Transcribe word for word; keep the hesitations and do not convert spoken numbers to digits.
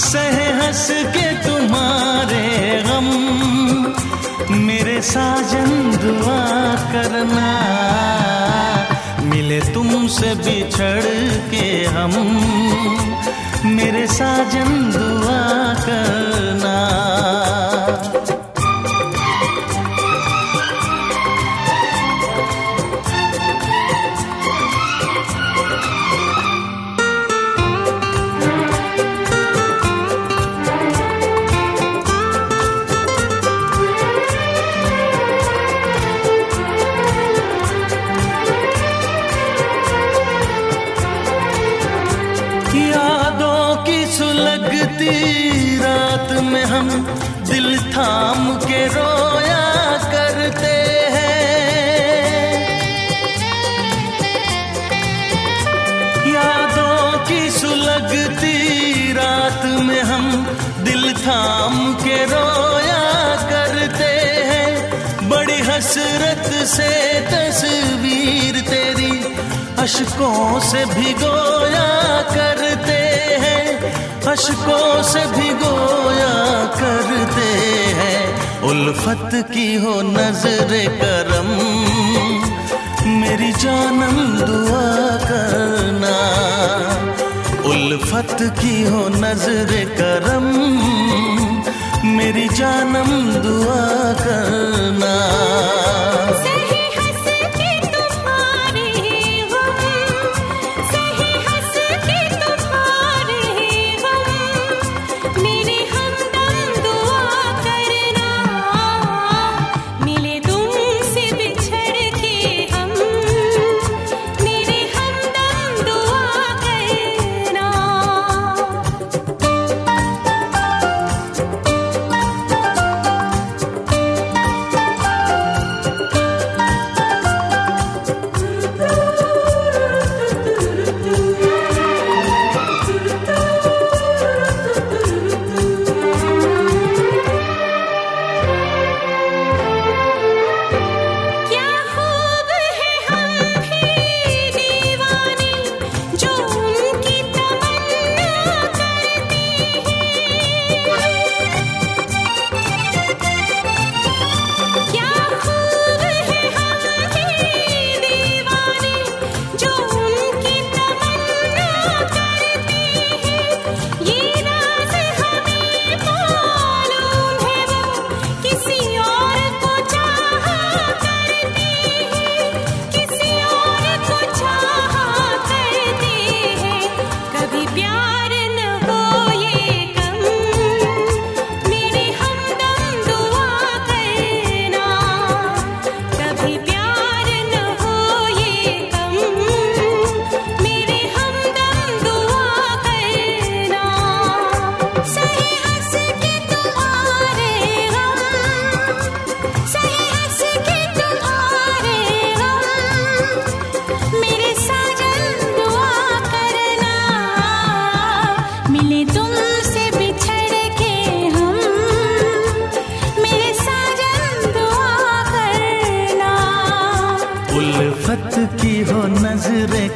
सहे हंस के तुम्हारे गम, मेरे साजन दुआ करना, मिले तुमसे बिछड़ के हम, मेरे साजन दुआ करना। यादों की सुलगती रात में हम दिल थाम के रोया करते हैं। यादों की सुलगती रात में हम दिल थाम के रोया करते हैं। बड़ी हसरत से तस्वीर तेरी अशकों से भिगोया करते हैं, अशकों से भिगोया करते हैं। उल्फत की हो नजरे करम, मेरी जानम दुआ करना। उल्फत की हो नजरे करम, मेरी जानम दुआ करना। उल्फत की हो नजरे